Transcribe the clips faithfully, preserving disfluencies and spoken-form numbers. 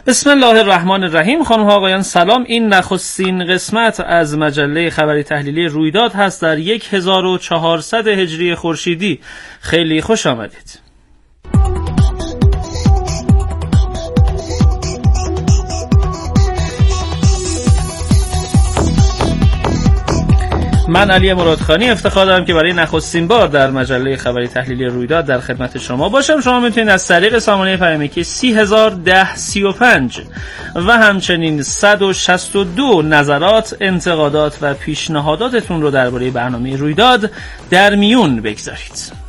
بسم الله الرحمن الرحیم. خانم ها آقایان سلام. این نخستین قسمت از مجله خبری تحلیلی رویداد هست در هزار و چهارصد هجری خورشیدی. خیلی خوش آمدید. من علی مرادخانی افتخار دارم که برای نخستین بار در مجله خبری تحلیلی رویداد در خدمت شما باشم. شما میتونید از طریق سامانه پیامکی سی هزار و ده سی و پنج و همچنین صد و شصت و دو نظرات، انتقادات و پیشنهاداتتون رو درباره برنامه رویداد در میون بگذارید.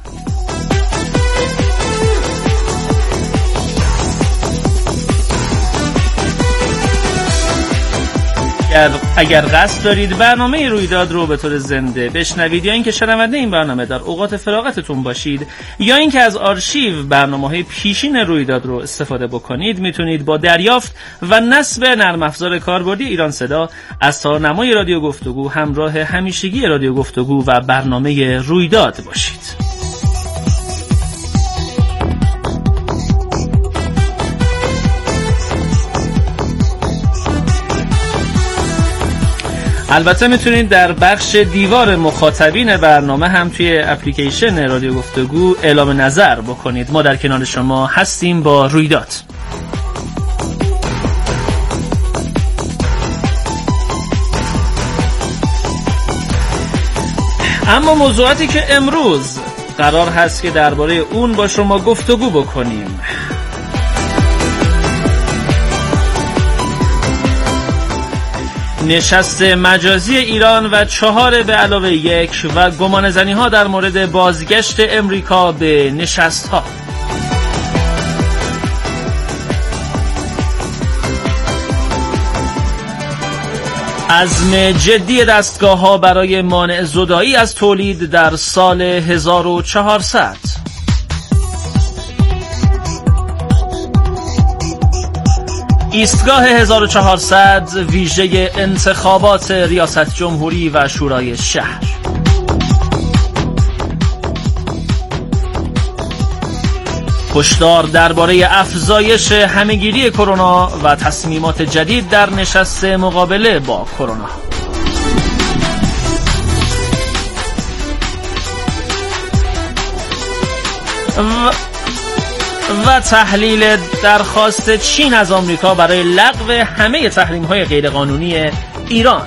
اگر, اگر قصد دارید برنامه رویداد رو به طور زنده بشنوید یا اینکه شنونده این برنامه در اوقات فراغتتون باشید یا اینکه از آرشیو برنامه‌های پیشین رویداد رو استفاده بکنید، میتونید با دریافت و نصب نرم افزار کاربردی ایران صدا از تارنمای رادیو گفتگو همراه همیشگی رادیو گفتگو و برنامه رویداد باشید. البته میتونید در بخش دیوار مخاطبین برنامه هم توی اپلیکیشن رادیو گفتگو اعلام نظر بکنید. ما در کنار شما هستیم با رویداد. اما موضوعاتی که امروز قرار هست که درباره اون با شما گفتگو بکنیم: نشست مجازی ایران و چهار به علاوه یک و گمان زنی ها در مورد بازگشت امریکا به نشست ها. عزم جدی دستگاه ها برای مانع زدایی از تولید در سال هزار و چهارصد. ایستگاه هزار و چهارصد ویژه انتخابات ریاست جمهوری و شورای شهر. هشدار درباره افزایش همهگیری کرونا و تصمیمات جدید در نشست مقابله با کرونا. و و تحلیل درخواست چین از آمریکا برای لغو همه تحریم‌های غیرقانونی ایران.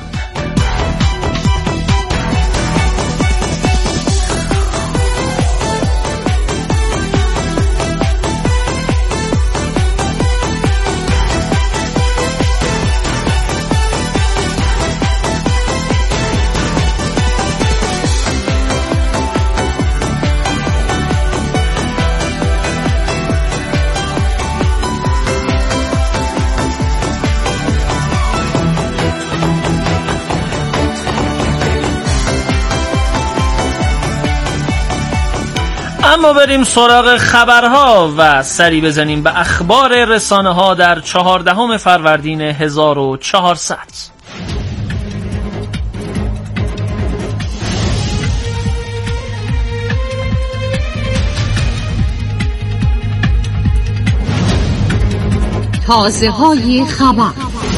اما بریم سراغ خبرها و سری بزنیم به اخبار رسانه ها در چهاردهم فروردین هزار و چهارصد. تازه های خبر.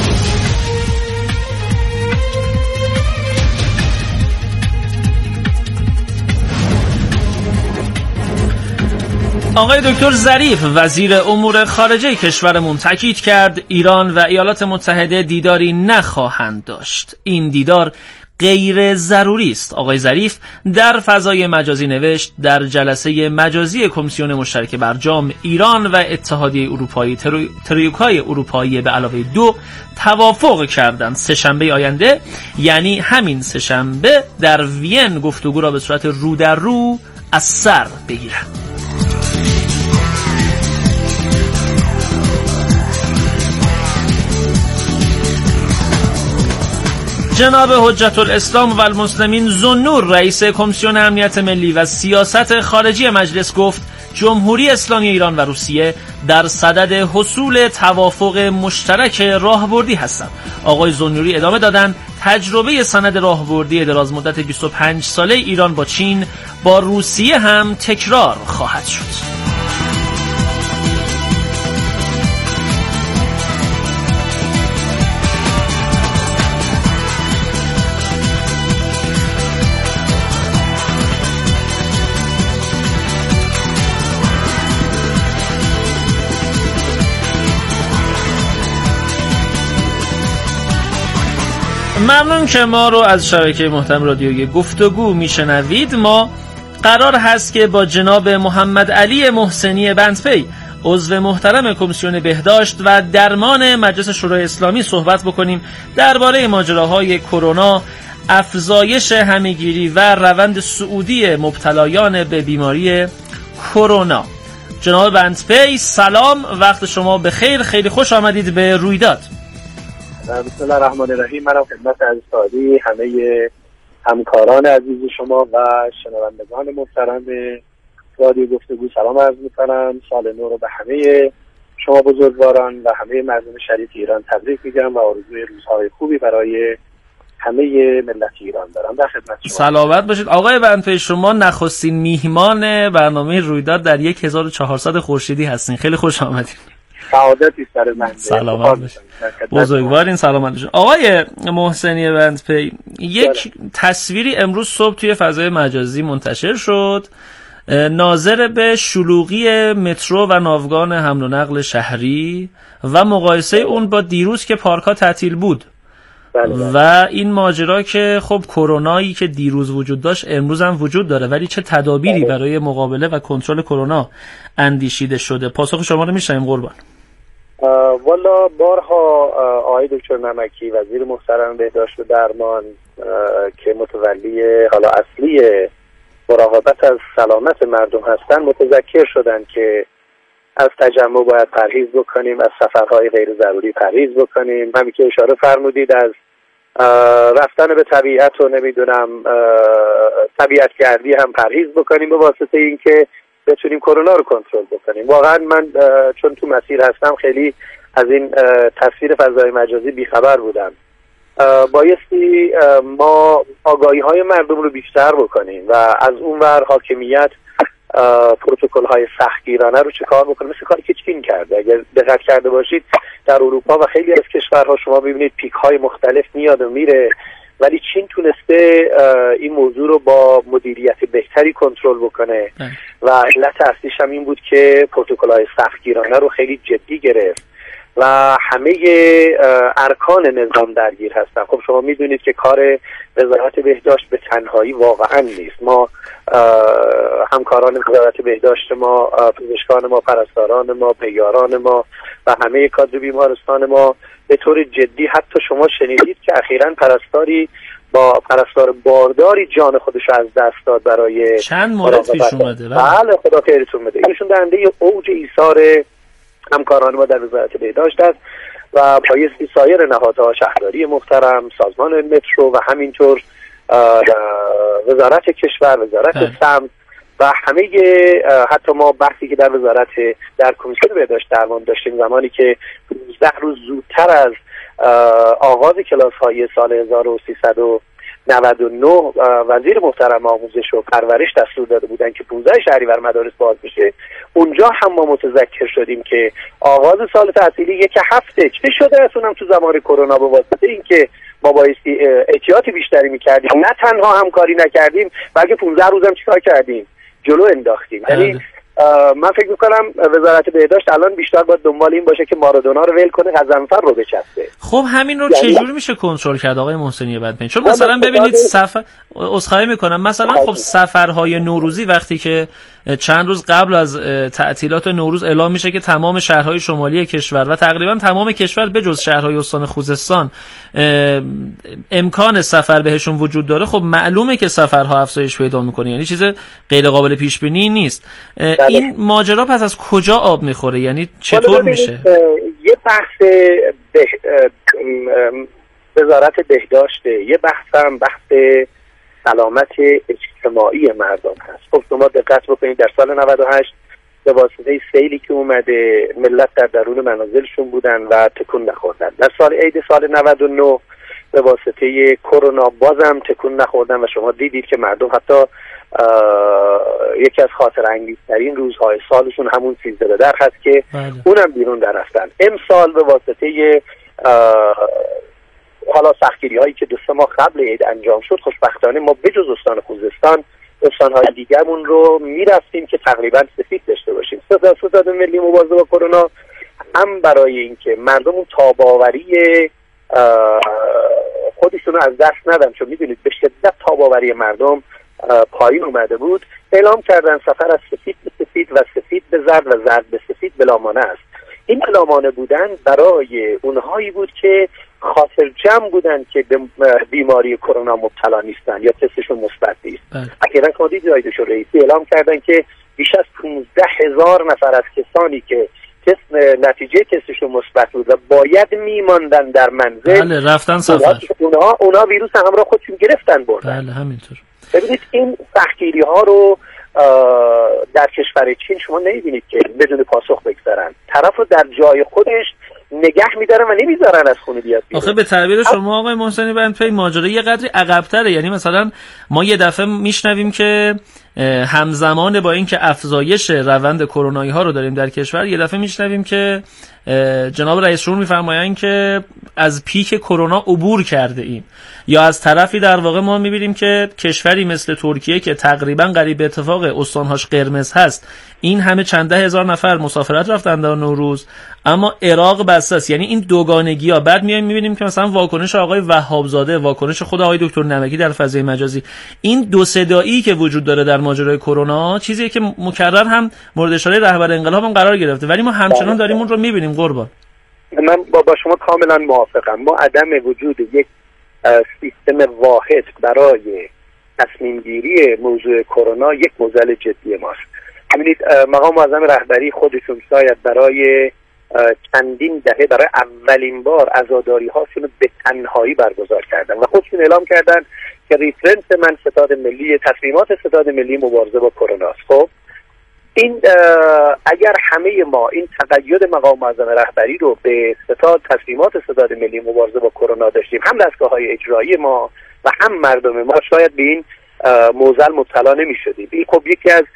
آقای دکتر ظریف وزیر امور خارجه کشورمون تاکید کرد ایران و ایالات متحده دیداری نخواهند داشت. این دیدار غیر ضروری است. آقای ظریف در فضای مجازی نوشت در جلسه مجازی کمیسیون مشترک برجام ایران و اتحادیه اروپایی تریوکای اروپایی به علاوه دو توافق کردند سه‌شنبه آینده، یعنی همین سه‌شنبه، در وین گفتگو را به صورت رو در رو از سر بگیرند. جناب حجت الاسلام و المسلمین ذوالنور رئیس کمیسیون امنیت ملی و سیاست خارجی مجلس گفت جمهوری اسلامی ایران و روسیه در صدد حصول توافق مشترک راهبردی هستند. آقای ذوالنوری ادامه دادند تجربه سند راهبردی دراز مدت بیست و پنج ساله ایران با چین با روسیه هم تکرار خواهد شد. ممنون که ما رو از شبکه محترم رادیویی گفتگو میشنوید. ما قرار هست که با جناب محمد علی محسنی بندپی، عضو محترم کمیسیون بهداشت و درمان مجلس شورای اسلامی صحبت بکنیم درباره ماجراهای کرونا، افزایش همه‌گیری و روند صعودی مبتلایان به بیماری کرونا. جناب بندپی سلام، وقت شما بخیر، خیلی خوش آمدید به رویداد. بسم الله الرحمن الرحیم. منم خدمت عزیز سعادی، همه همکاران عزیز شما و شنوندگان محترم رادیو گفتگو سلام عرض می‌کنم. سال نو رو به همه شما بزرگواران و همه مردم شریف ایران تبریک میگم و آرزوی روزهای خوبی برای همه ملت ایران دارم. در خدمت شما. سلامت باشید آقای بندپی. شما نخستین میهمان برنامه رویداد در هزار و چهارصد خورشیدی هستین. خیلی خوش آمدید. سعادتی سر من. سلامت باشید. بزرگوارین، سلامت باشید. آقای محسنی بندپی، یک تصویری امروز صبح توی فضای مجازی منتشر شد ناظر به شلوغی مترو و ناوگان حمل و نقل شهری و مقایسه اون با دیروز که پارک‌ها تعطیل بود. بله بله. و این ماجرا که خب کرونایی که دیروز وجود داشت امروز هم وجود داره، ولی چه تدابیری بله. برای مقابله و کنترل کرونا اندیشیده شده؟ پاسخ شما رو میشنویم قربان. والا بارها آقای دکتر نمکی وزیر محترم بهداشت و درمان که متولی حالا اصلی مراقبت از سلامت مردم هستن متذکر شدن که از تجمع باید پرهیز بکنیم، از سفرهای غیر ضروری پرهیز بکنیم. همین که اشاره فرمودید از رفتن به طبیعت و نمیدونم طبیعت گردی هم پرهیز بکنیم به واسطه اینکه بتونیم کرونا رو کنترل بکنیم. واقعا من چون تو مسیر هستم خیلی از این تصویر فضای مجازی بیخبر بودم. بایستی ما آگاهی های مردم رو بیشتر بکنیم و از اون ور حاکمیت پروتکل های سختگیرانه رو چه کار بکنه، مثل کاری که چین کرده. اگر دقت کرده باشید در اروپا و خیلی از کشورها شما ببینید پیک های مختلف میاد و میره، ولی چین تونسته این موضوع رو با مدیریت بهتری کنترل بکنه و علت اصلیش هم این بود که پروتکل های سختگیرانه رو خیلی جدی گرفت و همه ارکان نظام درگیر هستن. خب شما میدونید که کار وزارت بهداشت به تنهایی واقعا نیست. ما همکاران وزارت بهداشت ما، پزشکان ما، پرستاران ما، پیاران ما و همه کادر بیمارستان ما به طور جدی، حتی شما شنیدید که اخیراً پرستاری با پرستار بارداری جان خودش از دست داد برای چند مورد پیش اومده. بله خدا خیرتون بده. ایشون دنده اوج ایثار همکاران ما در وزارت بهداشت است و بایستی سایر نهادها، شهرداری محترم، سازمان مترو و همینطور وزارت کشور، وزارت سمت و همه حتی ما بحثی که در وزارت در کمیسیون بهداشت درمان داشتیم زمانی که پانزده روز زودتر از آغاز کلاس های سال هزار و سیصد و نود و نه وزیر محترم آموزش و پرورش دستور داده بودن که پانزده شهریور مدارس باز بشه، اونجا هم ما متذکر شدیم که آغاز سال تحصیلی یک هفته چه شده است، اونم تو زمان کرونا به واسطه اینکه ما بایستی احتیاط بیشتری میکردیم، نه تنها همکاری نکردیم بلکه پانزده روزم چیکار کردیم؟ جلو انداختیم. یعنی من فکر میکنم وزارت بهداشت الان بیشتر باید دنبال این باشه که مارادونا رو ول کنه، غضنفر رو بچسبه. خب همین رو یعنی چجوری میشه کنترل کرد آقای محسنی بندپی؟ چون مثلا ببینید سفر عذرخواهی میکنم مثلا خب سفرهای نوروزی وقتی که چند روز قبل از تعطیلات نوروز اعلام میشه که تمام شهرهای شمالی کشور و تقریبا تمام کشور به جز شهرهای استان خوزستان امکان سفر بهشون وجود داره، خب معلومه که سفرها افزایش پیدا میکنه، یعنی چیز غیر قابل پیش بینی نیست. بله. این ماجرا پس از کجا آب میخوره؟ یعنی چطور میشه؟ یه بحث به وزارت بهداشت، یه بحث هم بحث سلامت اجتماعی مردم هست. خب شما دقت بکنید در سال نود و هشت به واسطه سیلی که اومده ملت در درون منازلشون بودن و تکون نخوردن. در سال عید سال نود و نه به واسطه کرونا بازم تکون نخوردن و شما دیدید که مردم حتی یکی از خاطر انگیزترین روزهای سالشون همون سیزده به در هست که بله. اونم بیرون در رفتن. امسال به واسطه حالا سختگیری هایی که دو سه ماه قبل عید انجام شد، خوشبختانه ما بجز استان خوزستان استانهای دیگرمون رو میرفتیم که تقریبا سفید داشته باشیم. ستاد ملی مبارزه با کرونا هم برای اینکه مردم اون تاباوری خودش ایشون رو از دست ندم، چون میدونید به شدت تاباوری مردم پایین اومده بود. اعلام کردن سفر از سفید به سفید و سفید به زرد و زرد به سفید بلامانه است. این بلامانه بودن برای اونهایی بود که خاطر جمع بودن که به بیماری کرونا مبتلا نیستن یا تستشون مثبت نیست. اخیراً کاندید رایدش رئیسی اعلام کردن که بیش از پانزده هزار نفر از کسانی که تست نتیجه تستشون مثبت بود و باید میماندن در منزل، بله رفتن سفر، اونها اونها ویروس همراه خودشون گرفتن بردن. بله همینطور. ببینید این سختگیری ها رو در کشور چین شما نمیبینید که بدون پاسخ بگذارن، طرف رو در جای خودش نگه میدارن و نمیذارن از خونه بیاد بیرون. آخه به تعبیر شما آقای محسنی بندپی ماجرا یه قدری عقب‌تره. یعنی مثلا ما یه دفعه میشنویم که همزمان با اینکه افزایش روند کرونایی ها رو داریم در کشور، یه دفعه میشنویم که جناب رئیس جمهور میفرمایند که از پیک کرونا عبور کرده ایم، یا از طرفی در واقع ما میبینیم که کشوری مثل ترکیه که تقریبا قریب به اتفاق استانهاش قرمز هست، این همه چند ده هزار نفر مسافرت رفتن در نوروز، اما عراق بسته است. یعنی این دوگانگی ها. بعد میایم میبینیم که مثلا واکنش آقای وهابزاده، واکنش خود آقای دکتر نمکی در فضای مجازی، این دو صدایی که وجود داره در ماجرای کرونا چیزیه که مکرر هم مورد اشاره رهبر انقلاب هم قرار گرفته، ولی ما همچنان داریم اون رو میبینیم. قربان من با, با شما کاملا موافقم. ما عدم وجود یک سیستم واحد برای تصمیم گیری موضوع کرونا یک معضل جدی ماست. ببینید مقام معظم رهبری خودشون شاید برای چندین دهه برای اولین بار عزاداری هاشون رو به تنهایی برگزار کردن و خودشون اعلام کردن که ریفرنس من ستاد ملی، تصمیمات ستاد ملی مبارزه با کرونا است. خب این اگر همه ما این تقید مقام معظم رهبری رو به ستاد تصمیمات ستاد ملی مبارزه با کرونا داشتیم، هم دستگاه‌های اجرایی ما و هم مردم ما، شاید به این معضل مبتلا نمی‌شدیم. این خب یکی از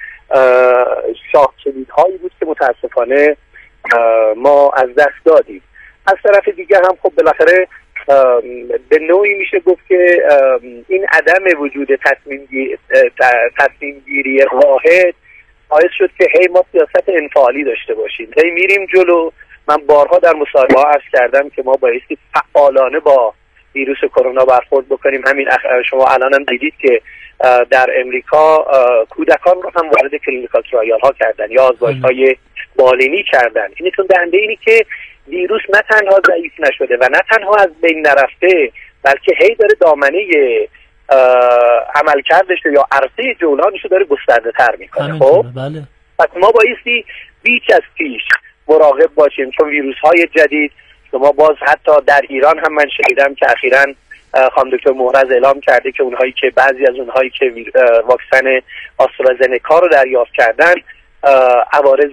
شاه کلیدهایی بود که متاسفانه ما از دست دادیم. از طرف دیگر هم خب بالاخره به نوعی میشه گفت که این عدم وجود تصمیم گیری تصمیم گیری واحد باعث شد که هی ما سیاست انفعالی داشته باشیم، هی میریم جلو. من بارها در مصاحبه‌ها عرض کردم که ما بایستی فعالانه با ویروس کرونا برخورد بکنیم. همین شما الان هم دیدید که در امریکا کودکان رو هم وارد کلینیکال ترایال ها کردن یا آزمایش‌های بالینی کردن. این نشون دهنده اینی که ویروس نه تنها ضعیف نشده و نه تنها از بین نرفته، بلکه هی داره دامنه عملکردش یا عرصه جولانش رو داره گسترده تر میکنه. خب بله. پس ما بایستی بیش از پیش مراقب باشیم، چون ویروس های جدید شما باز حتی در ایران هم من شنیدم که اخیراً خانم دکتر مهرز اعلام کرده که اونهایی که بعضی از اونهایی که واکسن آسترازنکا رو دریافت کردن عوارض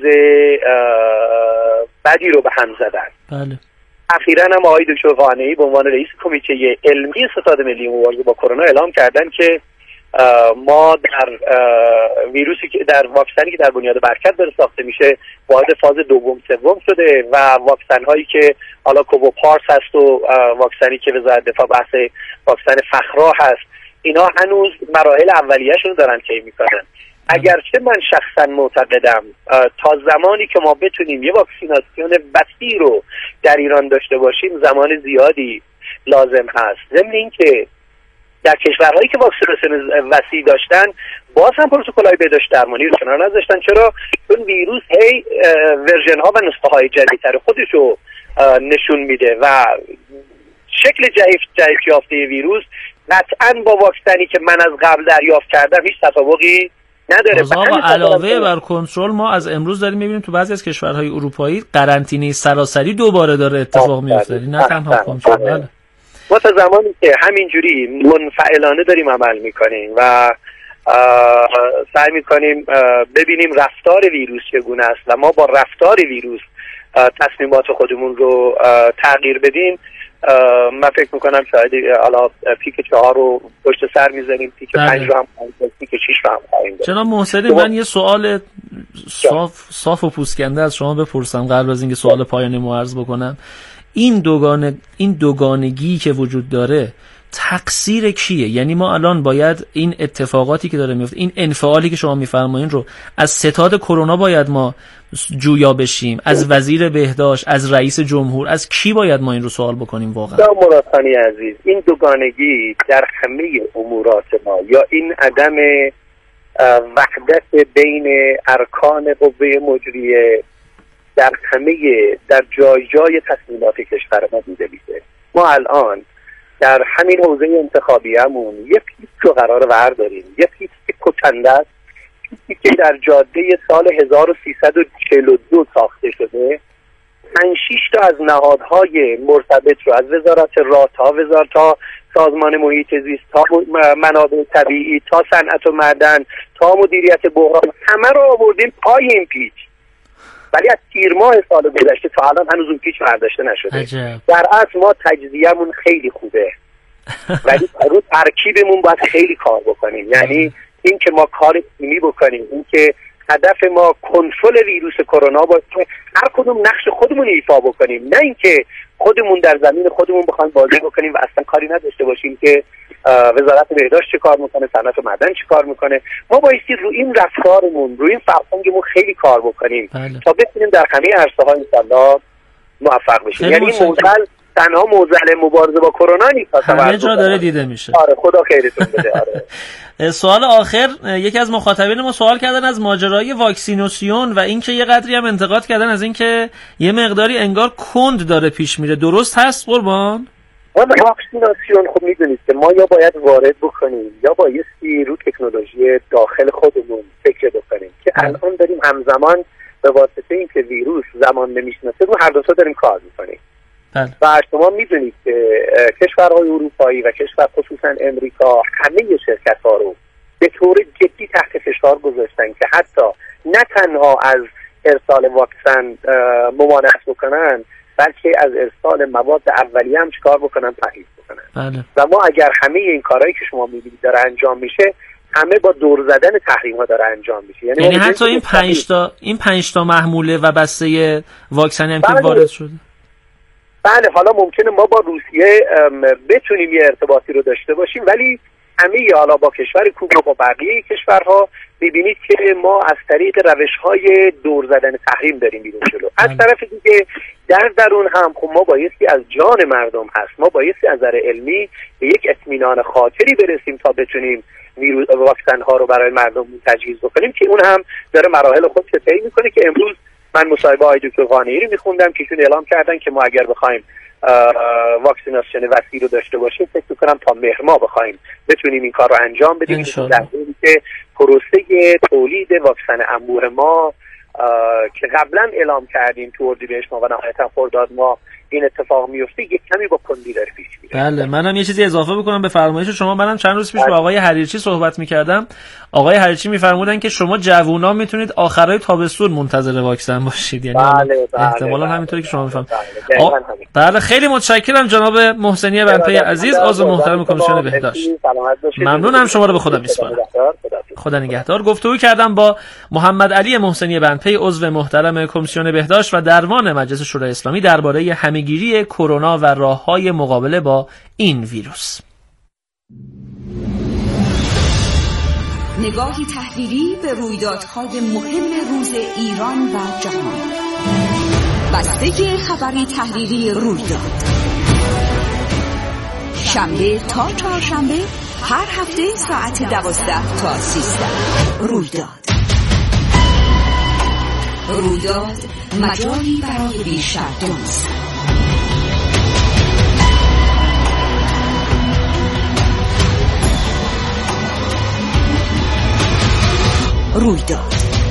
بدی رو به هم زدن. بله. اخیراً هم آقای دکتر قانعی به عنوان رئیس کمیته علمی ستاد ملی مبارزه با کرونا اعلام کردن که ما در ویروسی که در واکسنی که در بنیاد برکت داره ساخته میشه وارد فاز دوم سوم شده و واکسن هایی که حالا کووپارس هست و واکسنی که وزارت دفاع بحث واکسن فخرا هست، اینا هنوز مراحل اولیه‌شون رو دارن طی میکنن. اگرچه من شخصا معتقدم تا زمانی که ما بتونیم یه واکسیناسیون وسیع رو در ایران داشته باشیم زمان زیادی لازم هست. ضمن اینکه در کشورهایی که واکسیناسیون وسیع داشتن باز هم پروتکل‌های بهداشت درمانی رو کنار نذاشتن. چرا؟ چون ویروس هی ورژن ها و نسخه های جدیدتر خودش رو نشون میده و شکل جدید جدید یافته ویروس قطعاً با واکسنی که من از قبل دریافت کردم هیچ تطابقی نداره. آقا علاوه بر کنترل ما از امروز داریم میبینیم تو بعضی از کشورهای اروپایی قرنطینه سراسری دوباره داره اتفاق میفته، نه تنها کنترل. بله. ما تا زمانی که همینجوری منفعلانه داریم عمل میکنیم و سعی میکنیم ببینیم رفتار ویروس چگونه است و ما با رفتار ویروس تصمیمات خودمون رو تغییر بدیم، من فکر میکنم شاید حالا پیک چهار رو پشت سر میزنیم، پیک پنج رو هم پیک شیش رو هم خواهیم داریم. جناب محسنی من یه سوال صاف صاف و پوسکنده از شما بپرسم قبل از اینکه سوال پایانی رو عرض بکنم. این دوگانه این دوگانگی که وجود داره تقصیر کیه؟ یعنی ما الان باید این اتفاقاتی که داره میفته، این انفعالی که شما میفرمایین رو از ستاد کرونا باید ما جویا بشیم، از وزیر بهداشت، از رئیس جمهور، از کی باید ما این رو سوال بکنیم واقعا؟ مراد خانی عزیز، این دوگانگی در همه امورات ما یا این عدم وحدت بین ارکان قوه مجریه در همه در جای جای تصمیمات کشور ما دیده میشه. ما الان در همین حوزه انتخابیمون یه پیچ رو قرار برداریم، یه پیچ که کشنده است، پیچی که در جاده سال هزار و سیصد و چهل و دو ساخته شده، پنج شش تا از نهادهای مرتبط رو از وزارت راه تا وزارت تا سازمان محیط زیست تا منابع طبیعی تا صنعت و معدن تا مدیریت بحران همه رو آوردیم پای این پیچ، ولی از تیر ماه سال گذشته تا الان هنوز اون پیچ برداشته نشده. عجب. در اصل ما تجزیه‌مون خیلی خوبه ولی رو ترکیبمون باید خیلی کار بکنیم. یعنی این که ما کار تیمی بکنیم، این که هدف ما کنترل ویروس کرونا باشه، هر کدوم نقش خودمون ایفا بکنیم، نه اینکه خودمون در زمین خودمون بخوایم بازی بکنیم و اصلا کاری نداشته باشیم که وزارت بهداشت چه کار میکنه، صنعت و معدن چه کار میکنه. ما بایستی رو این رفتارمون، رو این فرهنگمون خیلی کار بکنیم بله. تا بتونیم در همه عرصه‌ها انشالله موفق بشیم. یعنی این موزل تنها موزل مبارزه با کرونا نیست، همه جا داره دیده میشه. آره خدا خیرتون بده. آره. سوال آخر، یکی از مخاطبین ما سوال کردن از ماجرای واکسیناسیون و اینکه یه قدری هم انتقاد کردن از اینکه یه مقداری انگار کند داره پیش میره. درست هست قربان؟ واکسیناسیون خب میدونید که ما یا باید وارد بکنیم یا بایستی رو تکنولوژی داخل خودمون فکر بکنیم که الان داریم همزمان به واسطه اینکه ویروس زمان نمیشناسه رو هر دو تا داریم کار میکنیم. و شما میدونید که کشورهای اروپایی و کشور خصوصا امریکا همه شرکت ها رو به طور جدی تحت فشار گذاشتن که حتی نه تنها از ارسال واکسن ممانعت بکنن بلکه از ارسال مواد اولیه هم چیکار بکنن، پرهیز بکنن. بله. و ما اگر همه این کارهایی که شما میبینید داره انجام میشه، همه با دور زدن تحریم ها داره انجام میشه. یعنی, یعنی حتی این پنج تا این پنج تا محموله و بسته واکسنی هم که وارد شده. بله، حالا ممکنه ما با روسیه بتونیم یه ارتباطی رو داشته باشیم، ولی همه حالا با کشور کوبا با بقیه کشورها میبینید که ما از طریق روش‌های دور زدن تحریم داریم بیرون جلو. از طرف دیگه در درون هم خب ما بایستی از جان مردم هست، ما بایستی از نظر علمی به یک اطمینان خاطری برسیم تا بتونیم ویروس واکسن ها رو برای مردم تجهیز بکنیم که اون هم داره مراحل خودش رو طی میکنه. که امروز من مصاحبه آقای دکتر قانعی رو میخوندم که ایشون اعلام کردن که ما اگر بخوایم واکسیناسیون وسیع رو داشته باشیم، فکر میکنم تا مهر ماه بخوایم بتونیم این کار رو انجام بدیم در حالی که پروسه تولید واکسن انبوه ما که قبلا اعلام کردیم تو اردیبهشت ما و نهایتا خرداد ما این اتفاق میفته، یک کمی با کندی داره پیش میره. بله، منم یه چیزی اضافه بکنم به فرمایش شما. منم چند روز پیش با آقای حریرچی صحبت میکردم. آقای حریرچی میفرمودن که شما جوونا میتونید آخرای تابستون منتظر واکسن باشید. یعنی بله، بله، احتمالاً بله، همینطوری که شما میفهمید. بله, آ... بله خیلی متشکرم جناب محسنی بنپی عزیز، عضو محترم کمیسیون بهداشت. ممنونم، شما رو به خدا میسپارم. خدا نگهدار. گفتگو کردم با محمد علی محسنی بنپی، عضو محترم کمیسیون بهداشت و درمان مجلس شورای اسلامی درباره همه‌گیری کرونا و راه‌های مقابله با این ویروس. نگاهی تحلیلی به رویدادهای مهم روز ایران و جهان. بستگی خبری تحلیلی رویداد. شنبه تا چهارشنبه هر هفته ساعت دوازده تا سیزده. رویداد. رویداد مجالی برای بیشتر دانست. رویداد.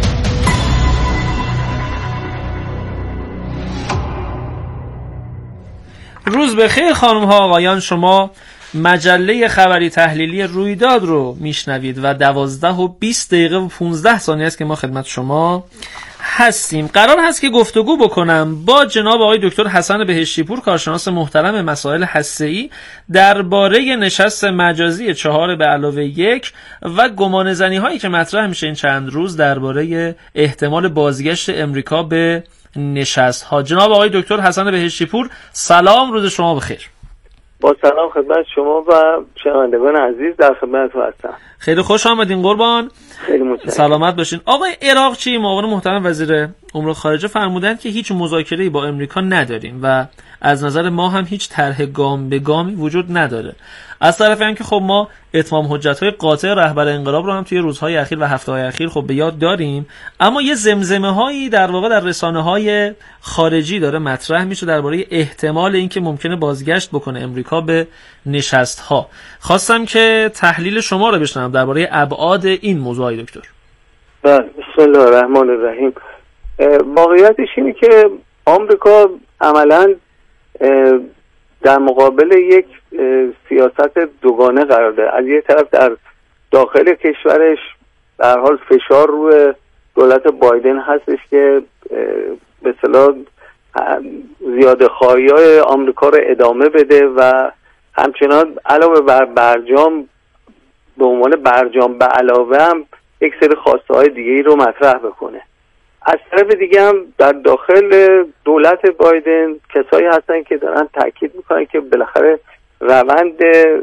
روز بخیر خانم ها آقایان، شما مجله خبری تحلیلی رویداد رو میشنوید و دوازده و بیست دقیقه و پونزده ثانیه است که ما خدمت شما هستیم. قرار هست که گفتگو بکنم با جناب آقای دکتر حسن بهشتی پور، کارشناس محترم مسائل هسته‌ای، درباره نشست مجازی چهار به علاوه یک و گمانه‌زنی هایی که مطرح میشه این چند روز درباره احتمال بازگشت امریکا به نشست ها. جناب آقای دکتر حسن بهشتی پور، سلام، روز شما بخیر. با سلام خدمت شما و شنوندگان عزیز، در خدمتتون هستم. خیلی خوش آمدین قربان. خیلی متشکرم. سلامت باشین. آقای عراقچی، معاون محترم وزیر امور خارجه فرمودند که هیچ مذاکره‌ای با امریکا نداریم و از نظر ما هم هیچ طرح گام به گامی وجود نداره. از طرف هم که خب ما اتمام حجت‌های قاطع رهبر انقلاب رو هم توی روزهای اخیر و هفته‌های اخیر خب به یاد داریم، اما یه زمزمه‌هایی در واقع در رسانه‌های خارجی داره مطرح میشه درباره احتمال اینکه ممکنه بازگشت بکنه امریکا به نشست‌ها. خواستم که تحلیل شما رو بشنوم درباره ابعاد این موضوع دکتر. بله، بسم الله الرحمن الرحیم. واقعیتش اینه که آمریکا عملاً در مقابل یک سیاست دوگانه قرار داره. از یک طرف در داخل کشورش به هر حال فشار روی دولت بایدن هستش که به اصطلاح زیاده خواهی‌های آمریکا رو ادامه بده و همچنان علاوه بر برجام به عنوان برجام به علاوه هم یک سری خواسته های دیگه ای رو مطرح بکنه. از طرف دیگه هم در داخل دولت بایدن کسایی هستن که دارن تاکید میکنن که بالاخره روند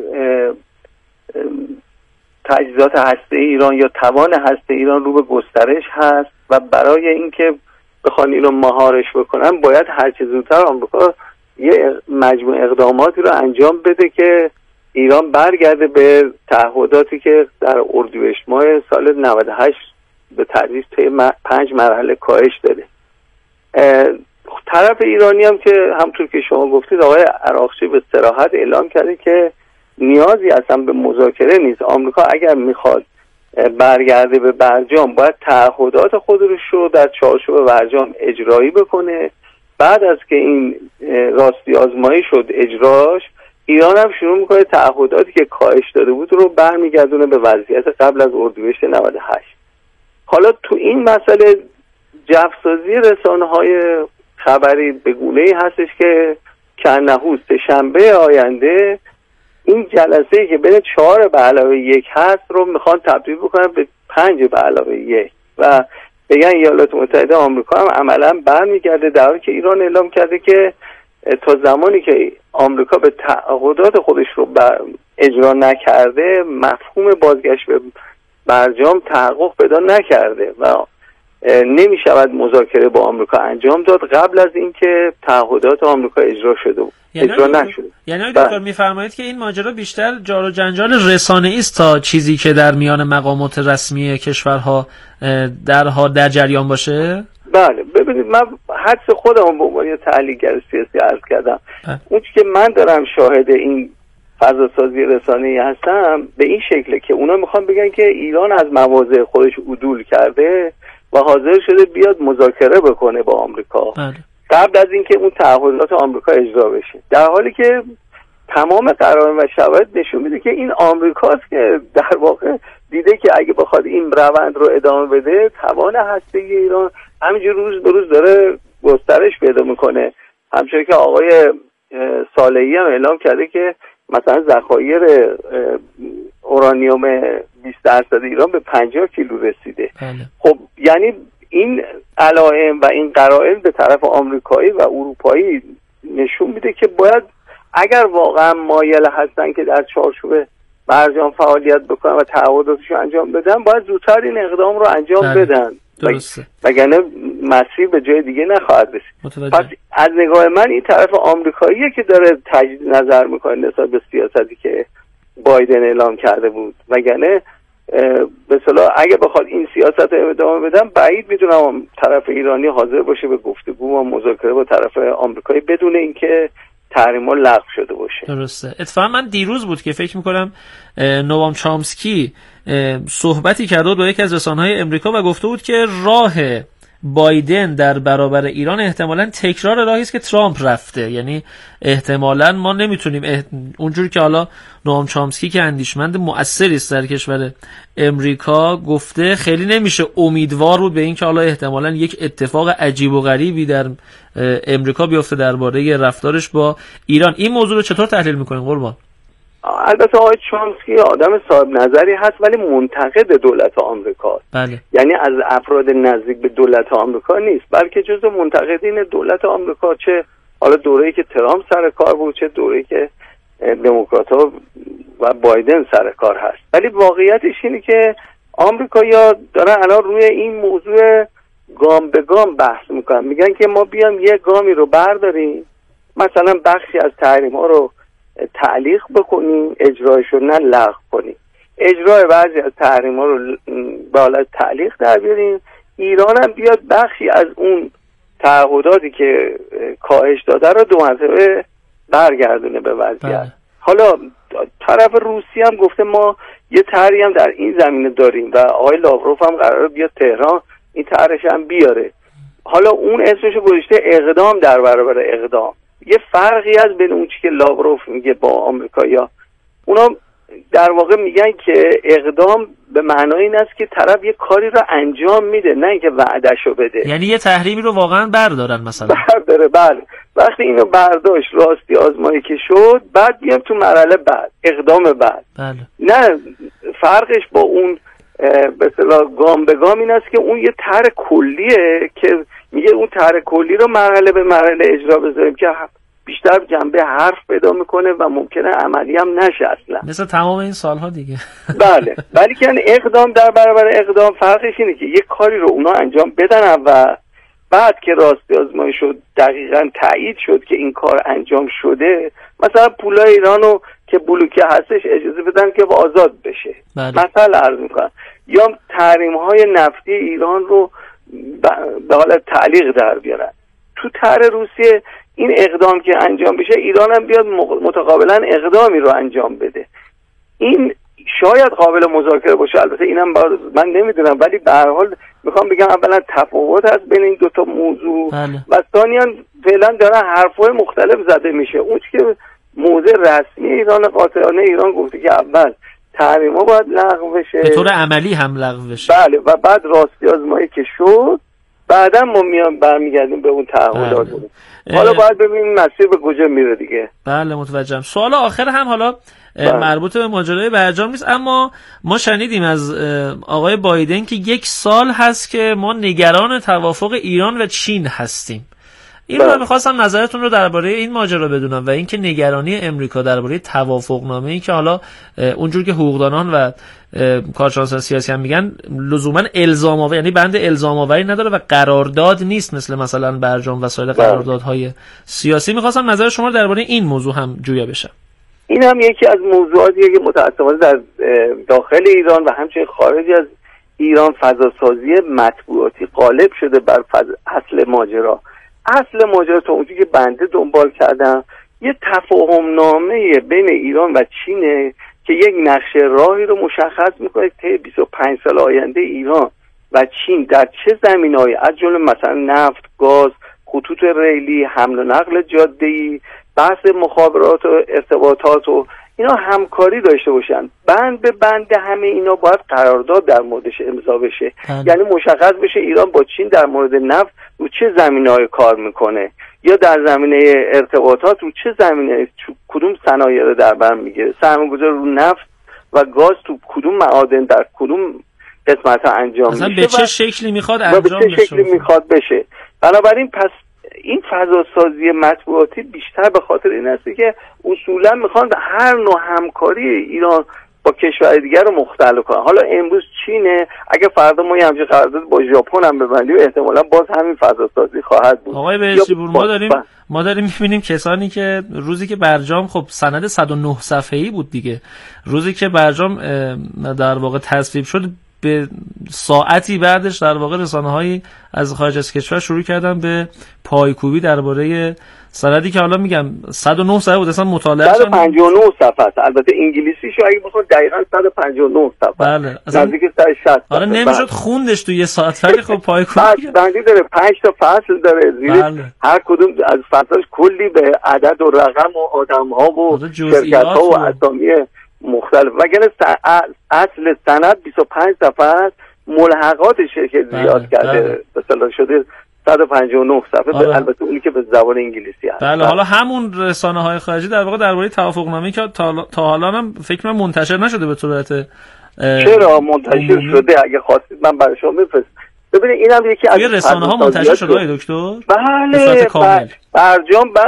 تجهیزات هسته ایران یا توان هسته ایران رو به گسترش هست و برای اینکه بخوان اینو مهارش بکنن باید هرچه زودتر آمریکا یه مجموع اقداماتی رو انجام بده که ایران برگرده به تعهداتی که در اردیبهشت ماه سال نود و هشت به تدریج طی پنج مرحله کاهش داده. طرف ایرانی هم که همونطور که شما گفتید آقای عراقچی به صراحت اعلام کرده که نیازی اصلا به مذاکره نیست. آمریکا اگر میخواد برگرده به برجام باید تعهدات خودش رو در چارچوب برجام اجرایی بکنه. بعد از که این راستی آزمایی شد اجراش، ایران هم شروع میکنه تعهداتی که کاهش داده بود رو برمیگردونه به وضعیت قبل از اردیبهشت نود و هشت. حالا تو این مسئله جفسازی رسانه‌های خبری به گونه‌ای هستش که کنهوس شنبه آینده این جلسه‌ای که بین چهار به علاوه یک هست رو میخوان تبدیل بکنن به پنج به علاوه یک و بگن ایالات متحده آمریکا هم عملاً برمیگرده، در حالی که ایران اعلام کرده که تا زمانی که آمریکا به تعهدات خودش رو اجرا نکرده مفهوم بازگشت به برجام تحقق پیدا نکرده و نمی شود مذاکره با آمریکا انجام داد قبل از اینکه تعهدات آمریکا اجرا شده بود. یعنی اجرا نشده. یعنی دکتر میفرمایید که این ماجرا بیشتر جار و جنجال رسانه‌ای است تا چیزی که در میان مقامات رسمی کشورها درها در جریان باشه؟ بله، ببینید من حدس خودم به عنوان تحلیلگر سیاسی عرض کردم. اون چیزی که من دارم شاهد این فضاسازی رسانه‌ای هستم به این شکله که اونا میخوان بگن که ایران از مواضع خودش عدول کرده و حاضر شده بیاد مذاکره بکنه با آمریکا بله. قبل از اینکه اون تعهدات آمریکا اجرا بشه، در حالی که تمام قرائن و شواهد نشون میده که این آمریکاست که در واقع دیده که اگه بخواد این روند رو ادامه بده توان هسته‌ای ایران همینجور روز به روز داره گسترش پیدا میکنه. همچنین که آقای صالحی هم اعلام کرده که مثلا ذخایر اورانیوم بیست درصد ایران به پنجاه کیلو رسیده. بله. خب یعنی این علائم و این قرائن به طرف آمریکایی و اروپایی نشون میده که باید اگر واقعا مایل هستن که در چارچوب برجام فعالیت بکنن و تعهداتشو انجام بدن باید زودتر این اقدام رو انجام بله. بدن. درسته. وگرنه مسیر به جای دیگه نخواهد رسید. پس از نگاه من این طرف آمریکاییه که داره تجدید نظر میکنه نسبت به سیاستی که بایدن اعلام کرده بود. وگرنه به اصطلاح اگه بخواد این سیاست رو ادامه بدن بعید میدونم طرف ایرانی حاضر باشه به گفتگو و مذاکره با طرف آمریکایی بدون اینکه تحریم‌ها لغو شده باشه. درسته. اتفاقا من دیروز بود که فکر میکنم نوام چامسکی صحبتی کرده بود با یکی از رسانه‌های امریکا و گفته بود که راه بایدن در برابر ایران احتمالاً تکرار راهی است که ترامپ رفته. یعنی احتمالاً ما نمیتونیم احت... اونجوری که حالا نوام چامسکی که اندیشمند مؤثری است در کشور امریکا گفته خیلی نمیشه امیدوار بود به این که حالا احتمالاً یک اتفاق عجیب و غریبی در امریکا بیفته درباره رفتارش با ایران. این موضوع رو چطور تحلیل میکنین قربان؟ البته آقای چامسکی آدم صاحب نظری هست ولی منتقد دولت آمریکاست. بله. یعنی از افراد نزدیک به دولت آمریکا نیست بلکه جزو منتقدین دولت آمریکا، چه حالا دوره‌ای که ترامپ سر کار بود چه دوره‌ای که دموکرات‌ها و بایدن سر کار هست. ولی واقعیتش اینه که آمریکایی‌ها دارن الان روی این موضوع گام به گام بحث میکنن. میگن که ما بیام یه گامی رو برداریم، مثلا بخشی از تحریم‌ها رو تعلیق بکنیم، اجرایش رو نه لغو کنیم، اجرای بعضی از تحریم‌ها رو به حالت تعلیق در بیاریم، ایران هم بیاد بخشی از اون تعهداتی که کاهش داده رو دو مرتبه برگردونه به وضعیت. حالا طرف روسیه هم گفته ما یه طرحی هم در این زمینه داریم و آقای لاوروف هم قراره بیاد تهران این طرحش هم بیاره. حالا اون اسمش گذاشته اقدام در برابر اقدام. یه فرقی از بین اون چی که لاوروف میگه با آمریکایی‌ها، اونا در واقع میگن که اقدام به معنای این است که طرف یه کاری رو انجام میده، نه اینکه وعدهشو بده. یعنی یه تحریمی رو واقعا بردارن مثلا. برداره، بله. وقتی اینو برداشت راستی آزمایی که شد، بعد بیام تو مرحله بعد، اقدام بعد. بله. نه، فرقش با اون به اصطلاح گام به گام این است که اون یه طرح کلیه که میگه اون طرح کلی رو مرحله به مرحله اجرا بذاریم که بیشتر جنبه حرف پیدا میکنه و ممکنه عملی هم نشه اصلا، مثل تمام این سالها دیگه. بله. ولی که اقدام در برابر اقدام فرقش اینه که یک کاری رو اونا انجام بدن و بعد که راستی آزمایی شد دقیقاً تایید شد که این کار انجام شده، مثلا پولای ایرانو که بلوکه هستش اجازه بدن که آزاد بشه. بله. مثلا عرض میکنم، یا تحریم‌های نفتی ایران رو به حالت تعلیق در بیارن. تو طرح روسیه این اقدام که انجام بشه، ایران هم بیاد متقابلا اقدامی رو انجام بده. این شاید قابل مذاکره باشه، البته اینم من نمیدونم، ولی به هر حال میخوام بگم اولا تفاوت هست بین این دوتا موضوع. بله. و ثانیاً فعلا داره حرفای مختلف زده میشه. اون که موضع رسمی ایران قاطعانه ایران گفته که اول تحریم‌ها باید لغو بشه، به طور عملی هم لغو بشه. بله، و بعد راستی آزمایی که شد بعدا ما میام برمیگردیم به اون تعهدات. بله. حالا باید ببینیم مسیر به کجا میره دیگه. بله متوجهم. سوال آخر هم حالا بله. مربوط به ماجرای برجام نیست، اما ما شنیدیم از آقای بایدن که یک سال هست که ما نگران توافق ایران و چین هستیم. این رو می‌خواستم نظرتون رو درباره این ماجرا بدونم و اینکه نگرانی امریکا درباره توافقنامه‌ای که حالا اونجور که حقوقدانان و کارشناسان سیاسی هم میگن لزوما الزام آوری، یعنی بند الزام آوری نداره و قرارداد نیست مثل مثلا برجام و سایر قراردادهای سیاسی. می‌خواستم نظر شما رو درباره این موضوع هم جویا بشم. این هم یکی از موضوعاتیه که متأسفانه در داخل ایران و همچنین خارج از ایران فضاسازی مطبوعاتی غالب شده بر اصل ماجرا. اصل ماجرا تا اونجایی که بنده دنبال کردم یه تفاهم نامه بین ایران و چینه که یک نقشه راهی رو مشخص میکنه طی بیست و پنج سال آینده ایران و چین در چه زمینه‌ای از جمله مثلا نفت، گاز، خطوط ریلی، حمل و نقل جاده‌ای، بحث مخابرات و ارتباطات و اینا همکاری داشته باشن. بند به بند همه اینا باید قرارداد در موردش امضا بشه. هم. یعنی مشخص بشه ایران با چین در مورد نفت رو چه زمینه‌ای کار میکنه، یا در زمینه ارتباطات رو چه زمینه، کدوم صنایع رو در بر میگیره، سرمایه‌گذاری رو نفت و گاز تو کدوم معادن در کدوم قسمت‌ها انجام میشه، به چه شکلی میخواد انجام بشه، به چه شکلی میخواد بشه. بنابراین پس این فضاسازی مطبوعاتی بیشتر به خاطر این است که اصولا میخوان هر نوع همکاری ایران با کشور دیگر رو مختل کنن. حالا امروز چینه، اگه فردا ما یه همچین قرارداد با ژاپن هم ببندیم احتمالاً باز همین فضاسازی خواهد بود. آقای بهشتی‌پور، ما داریم با... ما داریم می‌بینیم کسانی که روزی که برجام، خب سند صد و نه صفحه‌ای بود دیگه، روزی که برجام در واقع تصویب شد به ساعتی بعدش در واقع رسانه‌هایی از خارج از کشور شروع کردن به پایکوبی درباره سندی که حالا میگم صد و نه صفحه بود، اصلا مطالعه صد و پنجاه و نه صفحه است. البته انگلیسیشو اگه بخواد دقیقاً صد و پنجاه و نه صفحه. بله نزدیک صد و شصت. آره نمیشد خوندش تو یه ساعت، ولی خب پایکوبی بندی داره، پنج تا فصل داره، زیر بله. هر کدوم از فصلاش کلی به عدد و رقم و آدم‌ها و شرکت‌ها و اسامی مختلف. وگرنه اصل سند بیست و پنج صفحه است، ملحقاتش که زیاد کرده به اصطلاح شده صد و پنجاه و نه صفحه. آره. البته اونی که به زبان انگلیسی هست. بله. حالا همون رسانه‌های خارجی در واقع درباره توافقنامه‌ای که تا, تا حالا هم فکر کنم منتشر نشده به صورت چرا منتشر عمومی. شده، اگه خواستید من برای شما بفرستم. ببینید اینم یکی از رسانه‌ها منتشر شده دکتر. بله. برجام